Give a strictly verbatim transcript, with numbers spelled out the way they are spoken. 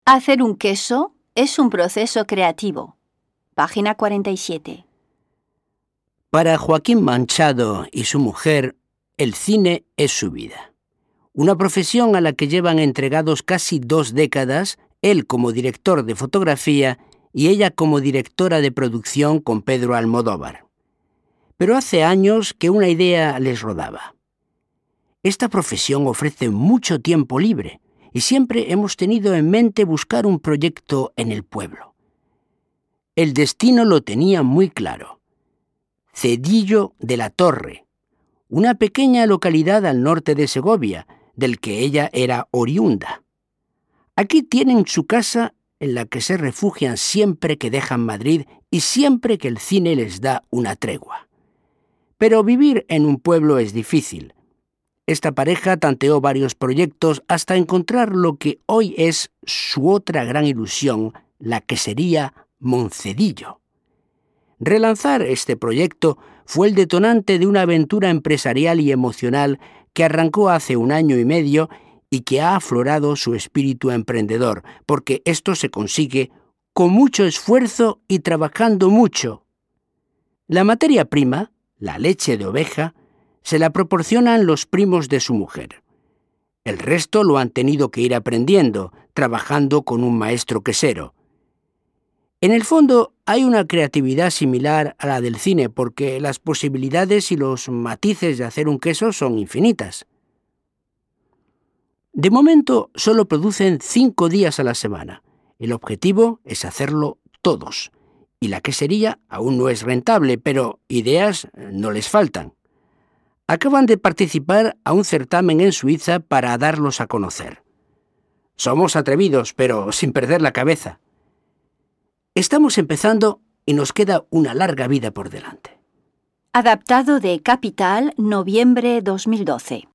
Hacer un queso es un proceso creativo. Página cuarenta y siete. Para Joaquín Manchado y su mujer, el cine es su vida. Una profesión a la que llevan entregados casi dos décadas, él como director de fotografía y ella como directora de producción con Pedro Almodóvar. Pero hace años que una idea les rodaba. Esta profesión ofrece mucho tiempo libre y siempre hemos tenido en mente buscar un proyecto en el pueblo. El destino lo tenía muy claro. Cedillo de la Torre, una pequeña localidad al norte de Segovia, del que ella era oriunda. Aquí tienen su casa en la que se refugian siempre que dejan Madrid y siempre que el cine les da una tregua. Pero vivir en un pueblo es difícil. Esta pareja tanteó varios proyectos hasta encontrar lo que hoy es su otra gran ilusión, la que sería Moncedillo. Relanzar este proyecto fue el detonante de una aventura empresarial y emocional que arrancó hace un año y medio y que ha aflorado su espíritu emprendedor, porque esto se consigue con mucho esfuerzo y trabajando mucho. La materia prima, la leche de oveja, se la proporcionan los primos de su mujer. El resto lo han tenido que ir aprendiendo, trabajando con un maestro quesero. En el fondo hay una creatividad similar a la del cine porque las posibilidades y los matices de hacer un queso son infinitas. De momento solo producen cinco días a la semana. El objetivo es hacerlo todos. Y la quesería aún no es rentable, pero ideas no les faltan. Acaban de participar a un certamen en Suiza para darlos a conocer. Somos atrevidos, pero sin perder la cabeza. Estamos empezando y nos queda una larga vida por delante. Adaptado de Capital, noviembre dos mil doce.